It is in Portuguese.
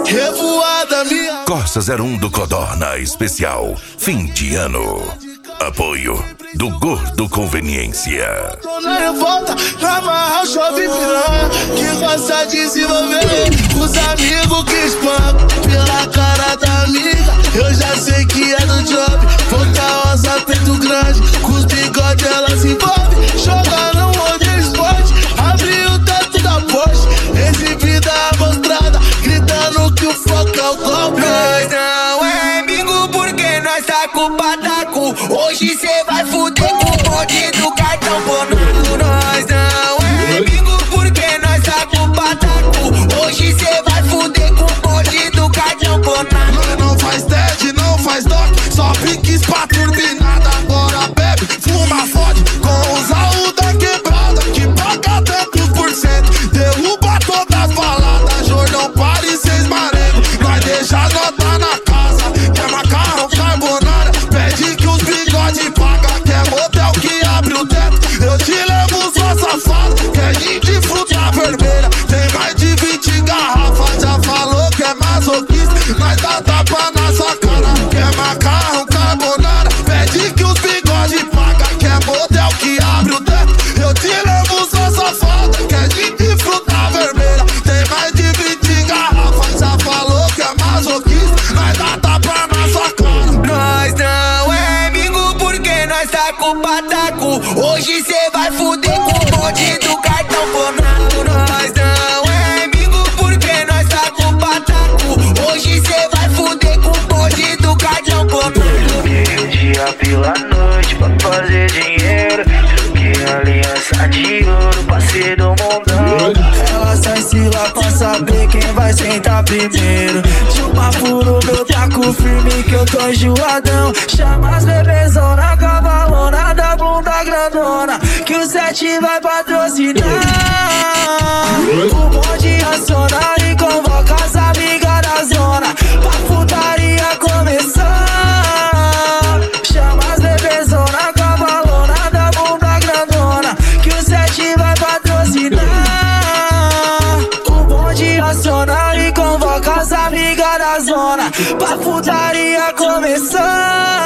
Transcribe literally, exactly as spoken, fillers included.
revoada minha. Corsa zero um do Codorna Especial Fim de Ano. Apoio do Gordo Conveniência. Tô na revolta, na marra, chove piranha, que gosta de se envolver. Os amigos que espancam pela cara da amiga. Eu já sei que é do job, boca rosa, peito grande, com os bigodes ela se envolve. Joga no modelo esporte, abre o teto da Porsche, exibida amostrada, gritando que o foco é o golpe. Nós não é amigo porque nós tá com o pataco. Hoje cê vai fuder com o bonde do cartão bonado. Nós não é amigo porque nós tá com o pataco. Hoje cê vai fuder com o bonde do cartão bonado. Nós não faz TED, não faz doc, só piques pra turbinada. Agora bebe, fuma, fode com os alvos da quebrada, que paga tantos por cento, derruba todas as baladas. Jordão, Paris, seis marengos, nós deixa nota na casa. Quer macarrão, carbonara, pede que os bigode paga. Quer motel que abre o teto, eu te levo sua safada. Quer de fruta vermelha, tem mais de vinte garrafas. Já falou que é masoquista, nós dá tapa na sua cara. Quer macarrão, carbonara, pede que os bigode paga. Quer motel que abre o teto, eu te levo sua safada. Quer de fruta vermelha, tem mais de vinte garrafas. Já falou que é masoquista, nós dá tapa na sua cara. Nós não é amigo porque nós tá com o pataco. Hoje cê vai fuder com o bonde do cartão bonado. Nós não é amigo porque nós tá com o pataco. Hoje cê vai fuder com o bonde do cartão bonado. Troquei o dia pela noite pra fazer dinheiro. Troquei a aliança de ouro pra ser do mundão. Ela sai se lá pra saber quem vai sentar primeiro. Chupa furo, meu taco firme que eu tô enjoadão. Chama as bebezona, cavalona da bunda grandona, que o sete vai patrocinar. O bonde aciona e convoca as amigas da zona pra putaria começar. Chama as bebezona, cavalona da bunda grandona, que o sete vai patrocinar. O bonde aciona e convoca as amigas da zona pra putaria começar.